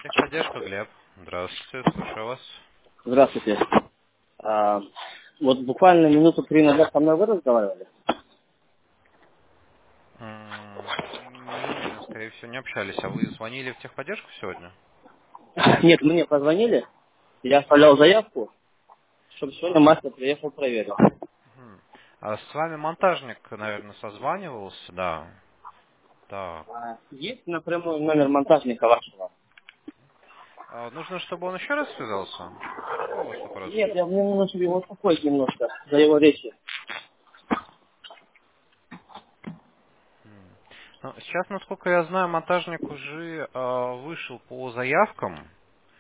Техподдержка, Глеб. Здравствуйте, слушаю вас. Здравствуйте. А, вот буквально минуту 3 назад со мной вы разговаривали? Не, скорее всего, не общались. А вы звонили в техподдержку сегодня? Нет, мне позвонили, я оставлял заявку, чтобы сегодня мастер приехал, проверил. Мгм. А с вами монтажник, наверное, созванивался, да. Так. Есть напрямую номер монтажника вашего? Нужно, чтобы он еще раз связался? Какой у вас вопрос? Нет, мне нужно его успокоить немножко за его речи. Ну, сейчас, насколько я знаю, монтажник уже вышел по заявкам.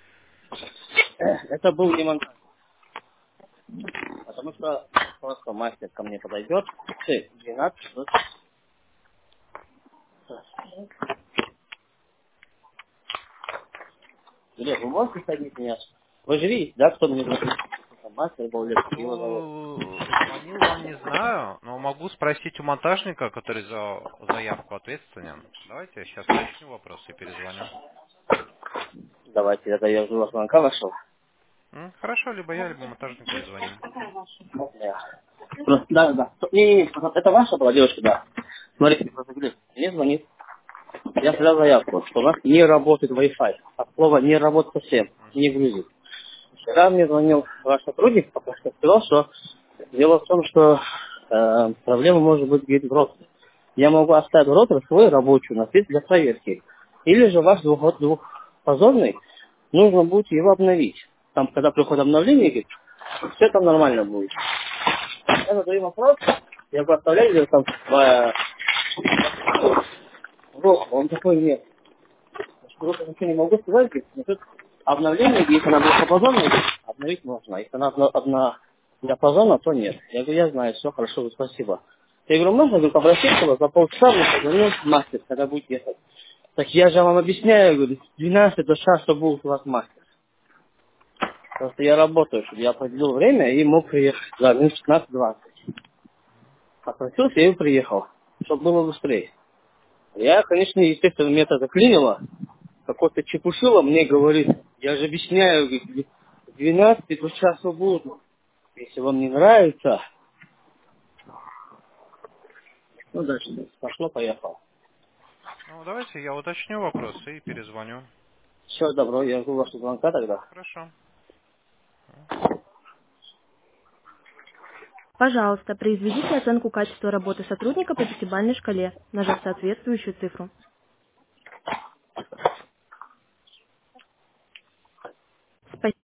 Это был не монтаж, потому что просто мастер ко мне подойдет. 12. Глеб, вы можете садить меня? Вы же видите, да, кто мне звонит? Мастер был, или как его зовут? Кто звонил, вам не знаю, но могу спросить у монтажника, который за заявку ответственен. Давайте я сейчас уточню вопрос и перезвоню. Давайте, это я жду звонка вашего. Хорошо, либо я, либо монтажник перезвоним. Да, да. Не, это ваша была девушка, да. Смотрите, просто говорит, мне звонит. Я сдал заявку, что у нас не работает Wi-Fi. От слова не работает совсем, не грузит. Вчера мне звонил ваш сотрудник, сказал, что дело в том, что проблема может быть, говорит, в роторе. Я могу оставить ротор свой рабочий на свет для проверки. Или же ваш двухфазорный, нужно будет его обновить. Там, когда приходит обновление, говорит, все там нормально будет. Я задаю вопрос, я бы оставляю ее там он такой нет. Просто ничего не могу сказать, но тут обновление, если она двухфазонная, обновить можно. Если она диапазона, то нет. Я говорю, я знаю, все хорошо, спасибо. Я говорю, можно, говорю, попросить его за полчаса, мне позвонил мастер, когда будет ехать. Так я же вам объясняю, говорю, с 12 до часа будет у вас мастер. Просто я работаю, чтобы я определил время и мог приехать за минут 15-20. Попросился и приехал, чтобы было быстрее. Я, конечно, естественно, меня это заклинило. Какой-то чепушило мне говорит, я же объясняю, говорит, в 12 до часа буду. Если вам не нравится, ну дальше пошло, поехало. Ну, давайте я уточню вопрос и перезвоню. Все, добро, я жду вашего звонка тогда. Хорошо. Пожалуйста, произведите оценку качества работы сотрудника по десятибалльной шкале, нажав соответствующую цифру.